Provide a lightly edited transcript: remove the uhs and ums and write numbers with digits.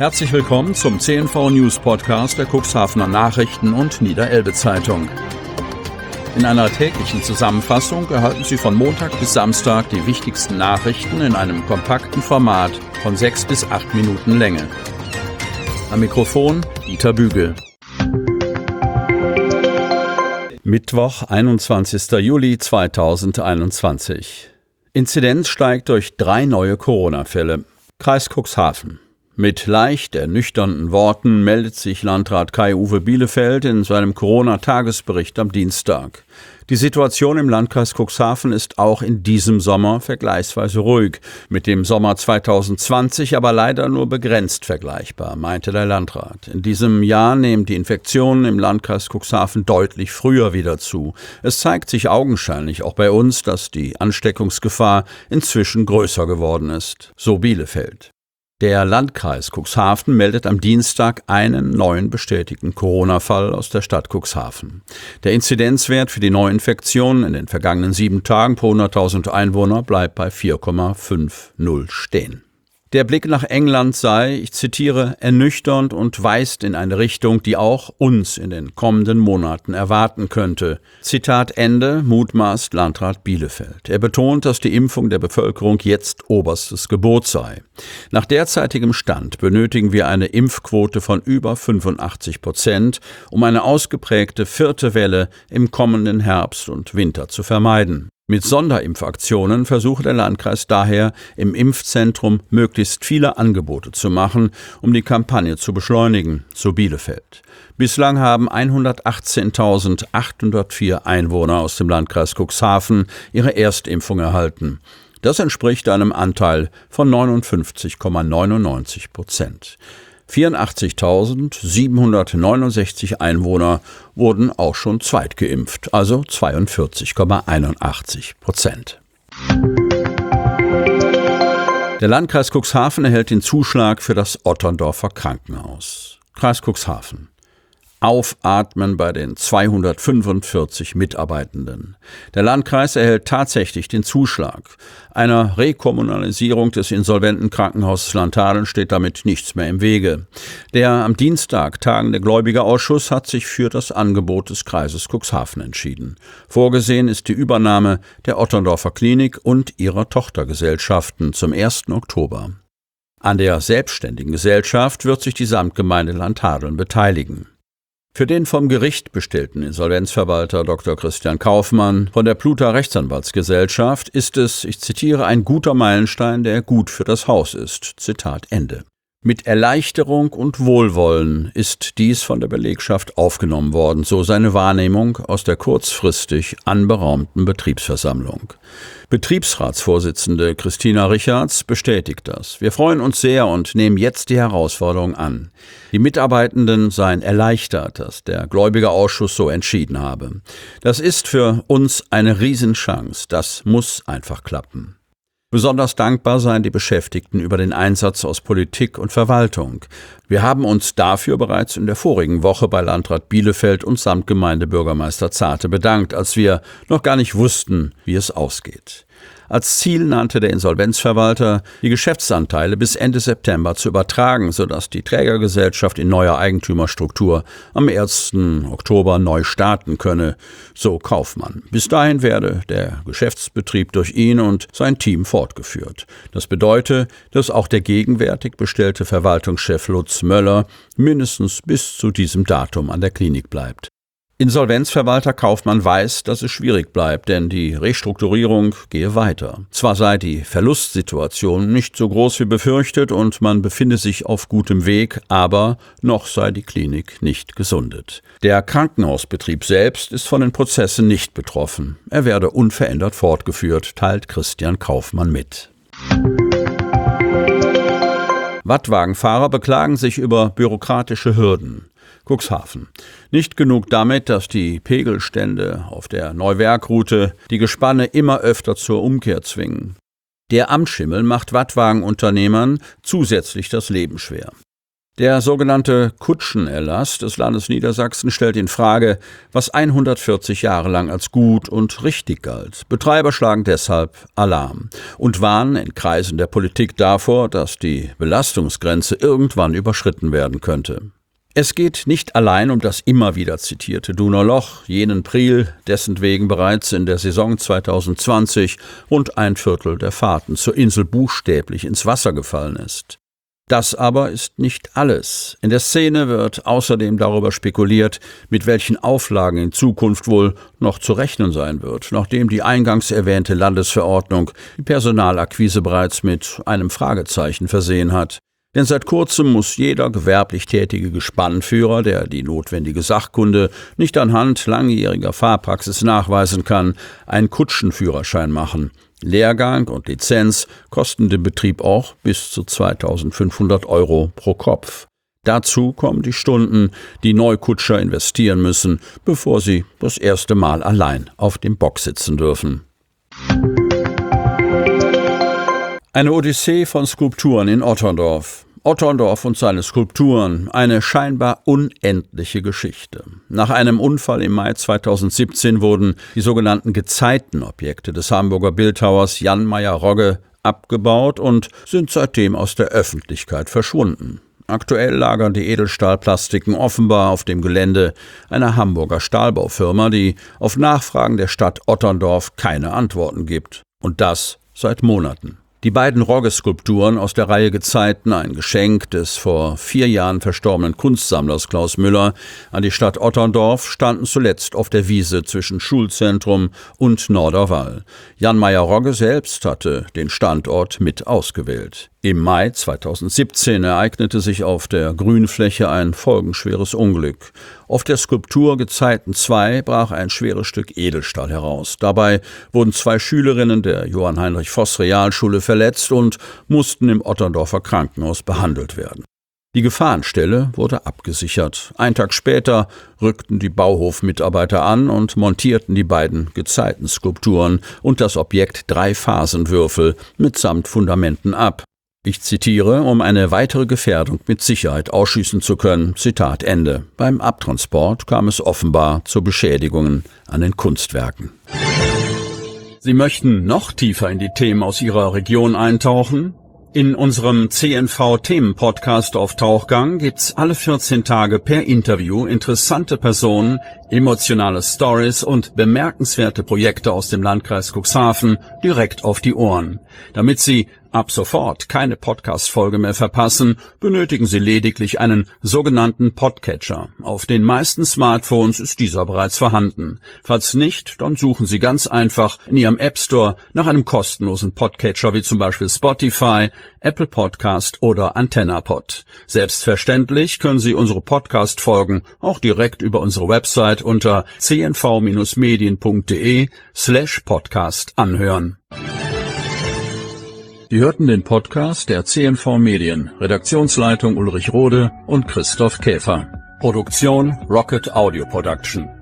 Herzlich willkommen zum CNV News Podcast der Cuxhavener Nachrichten und Niederelbe Zeitung. In einer täglichen Zusammenfassung erhalten Sie von Montag bis Samstag die wichtigsten Nachrichten in einem kompakten Format von 6 bis 8 Minuten Länge. Am Mikrofon Dieter Bügel. Mittwoch, 21. Juli 2021. Inzidenz steigt durch 3 neue Corona-Fälle. Kreis Cuxhaven. Mit leicht ernüchternden Worten meldet sich Landrat Kai-Uwe Bielefeld in seinem Corona-Tagesbericht am Dienstag. Die Situation im Landkreis Cuxhaven ist auch in diesem Sommer vergleichsweise ruhig, mit dem Sommer 2020 aber leider nur begrenzt vergleichbar, meinte der Landrat. In diesem Jahr nehmen die Infektionen im Landkreis Cuxhaven deutlich früher wieder zu. Es zeigt sich augenscheinlich auch bei uns, dass die Ansteckungsgefahr inzwischen größer geworden ist, so Bielefeld. Der Landkreis Cuxhaven meldet am Dienstag einen neuen bestätigten Corona-Fall aus der Stadt Cuxhaven. Der Inzidenzwert für die Neuinfektionen in den vergangenen 7 Tagen pro 100.000 Einwohner bleibt bei 4,50 stehen. Der Blick nach England sei, ich zitiere, ernüchternd und weist in eine Richtung, die auch uns in den kommenden Monaten erwarten könnte. Zitat Ende, mutmaßt Landrat Bielefeld. Er betont, dass die Impfung der Bevölkerung jetzt oberstes Gebot sei. Nach derzeitigem Stand benötigen wir eine Impfquote von über 85%, um eine ausgeprägte 4. Welle im kommenden Herbst und Winter zu vermeiden. Mit Sonderimpfaktionen versucht der Landkreis daher, im Impfzentrum möglichst viele Angebote zu machen, um die Kampagne zu beschleunigen, so Bielefeld. Bislang haben 118.804 Einwohner aus dem Landkreis Cuxhaven ihre Erstimpfung erhalten. Das entspricht einem Anteil von 59,99%. 84.769 Einwohner wurden auch schon zweitgeimpft, also 42,81%. Der Landkreis Cuxhaven erhält den Zuschlag für das Otterndorfer Krankenhaus. Kreis Cuxhaven. Aufatmen bei den 245 Mitarbeitenden. Der Landkreis erhält tatsächlich den Zuschlag. Einer Rekommunalisierung des insolventen Krankenhauses Lanthadeln steht damit nichts mehr im Wege. Der am Dienstag tagende Gläubigerausschuss hat sich für das Angebot des Kreises Cuxhaven entschieden. Vorgesehen ist die Übernahme der Otterndorfer Klinik und ihrer Tochtergesellschaften zum 1. Oktober. An der selbstständigen Gesellschaft wird sich die Samtgemeinde Lanthadeln beteiligen. Für den vom Gericht bestellten Insolvenzverwalter Dr. Christian Kaufmann von der Pluta Rechtsanwaltsgesellschaft ist es, ich zitiere, ein guter Meilenstein, der gut für das Haus ist. Zitat Ende. Mit Erleichterung und Wohlwollen ist dies von der Belegschaft aufgenommen worden, so seine Wahrnehmung aus der kurzfristig anberaumten Betriebsversammlung. Betriebsratsvorsitzende Christina Richards bestätigt das. Wir freuen uns sehr und nehmen jetzt die Herausforderung an. Die Mitarbeitenden seien erleichtert, dass der Gläubigerausschuss so entschieden habe. Das ist für uns eine Riesenchance. Das muss einfach klappen. Besonders dankbar seien die Beschäftigten über den Einsatz aus Politik und Verwaltung. Wir haben uns dafür bereits in der vorigen Woche bei Landrat Bielefeld und Samtgemeindebürgermeister Zarte bedankt, als wir noch gar nicht wussten, wie es ausgeht. Als Ziel nannte der Insolvenzverwalter, die Geschäftsanteile bis Ende September zu übertragen, sodass die Trägergesellschaft in neuer Eigentümerstruktur am 1. Oktober neu starten könne, so Kaufmann. Bis dahin werde der Geschäftsbetrieb durch ihn und sein Team fortgeführt. Das bedeutet, dass auch der gegenwärtig bestellte Verwaltungschef Lutz Möller mindestens bis zu diesem Datum an der Klinik bleibt. Insolvenzverwalter Kaufmann weiß, dass es schwierig bleibt, denn die Restrukturierung gehe weiter. Zwar sei die Verlustsituation nicht so groß wie befürchtet und man befinde sich auf gutem Weg, aber noch sei die Klinik nicht gesundet. Der Krankenhausbetrieb selbst ist von den Prozessen nicht betroffen. Er werde unverändert fortgeführt, teilt Christian Kaufmann mit. Wattwagenfahrer beklagen sich über bürokratische Hürden. Cuxhaven. Nicht genug damit, dass die Pegelstände auf der Neuwerkroute die Gespanne immer öfter zur Umkehr zwingen. Der Amtsschimmel macht Wattwagenunternehmern zusätzlich das Leben schwer. Der sogenannte Kutschenerlass des Landes Niedersachsen stellt in Frage, was 140 Jahre lang als gut und richtig galt. Betreiber schlagen deshalb Alarm und warnen in Kreisen der Politik davor, dass die Belastungsgrenze irgendwann überschritten werden könnte. Es geht nicht allein um das immer wieder zitierte Duner Loch, jenen Priel, dessen wegen bereits in der Saison 2020 rund 1/4 der Fahrten zur Insel buchstäblich ins Wasser gefallen ist. Das aber ist nicht alles. In der Szene wird außerdem darüber spekuliert, mit welchen Auflagen in Zukunft wohl noch zu rechnen sein wird, nachdem die eingangs erwähnte Landesverordnung die Personalakquise bereits mit einem Fragezeichen versehen hat. Denn seit kurzem muss jeder gewerblich tätige Gespannführer, der die notwendige Sachkunde nicht anhand langjähriger Fahrpraxis nachweisen kann, einen Kutschenführerschein machen. Lehrgang und Lizenz kosten den Betrieb auch bis zu 2.500 € pro Kopf. Dazu kommen die Stunden, die Neukutscher investieren müssen, bevor sie das erste Mal allein auf dem Bock sitzen dürfen. Eine Odyssee von Skulpturen in Otterndorf. Otterndorf und seine Skulpturen, eine scheinbar unendliche Geschichte. Nach einem Unfall im Mai 2017 wurden die sogenannten Gezeitenobjekte des Hamburger Bildhauers Jan Mayer-Rogge abgebaut und sind seitdem aus der Öffentlichkeit verschwunden. Aktuell lagern die Edelstahlplastiken offenbar auf dem Gelände einer Hamburger Stahlbaufirma, die auf Nachfragen der Stadt Otterndorf keine Antworten gibt. Und das seit Monaten. Die beiden Rogge-Skulpturen aus der Reihe Gezeiten, ein Geschenk des vor 4 Jahren verstorbenen Kunstsammlers Klaus Müller an die Stadt Otterndorf, standen zuletzt auf der Wiese zwischen Schulzentrum und Norderwall. Jan Mayer-Rogge selbst hatte den Standort mit ausgewählt. Im Mai 2017 ereignete sich auf der Grünfläche ein folgenschweres Unglück. Auf der Skulptur Gezeiten 2 brach ein schweres Stück Edelstahl heraus. Dabei wurden 2 Schülerinnen der Johann-Heinrich-Voss-Realschule verletzt und mussten im Otterndorfer Krankenhaus behandelt werden. Die Gefahrenstelle wurde abgesichert. Einen Tag später rückten die Bauhofmitarbeiter an und montierten die beiden Gezeitenskulpturen und das Objekt 3-Phasenwürfel mitsamt Fundamenten ab. Ich zitiere, um eine weitere Gefährdung mit Sicherheit ausschließen zu können. Zitat Ende. Beim Abtransport kam es offenbar zu Beschädigungen an den Kunstwerken. Sie möchten noch tiefer in die Themen aus Ihrer Region eintauchen? In unserem CNV-Themen-Podcast auf Tauchgang gibt's alle 14 Tage per Interview interessante Personen, emotionale Stories und bemerkenswerte Projekte aus dem Landkreis Cuxhaven direkt auf die Ohren. Damit Sie ab sofort keine Podcast-Folge mehr verpassen, benötigen Sie lediglich einen sogenannten Podcatcher. Auf den meisten Smartphones ist dieser bereits vorhanden. Falls nicht, dann suchen Sie ganz einfach in Ihrem App Store nach einem kostenlosen Podcatcher wie zum Beispiel Spotify, Apple Podcast oder AntennaPod. Selbstverständlich können Sie unsere Podcast-Folgen auch direkt über unsere Website unter cnv-medien.de/podcast anhören. Sie hörten den Podcast der CNV Medien, Redaktionsleitung Ulrich Rode und Christoph Käfer. Produktion Rocket Audio Production.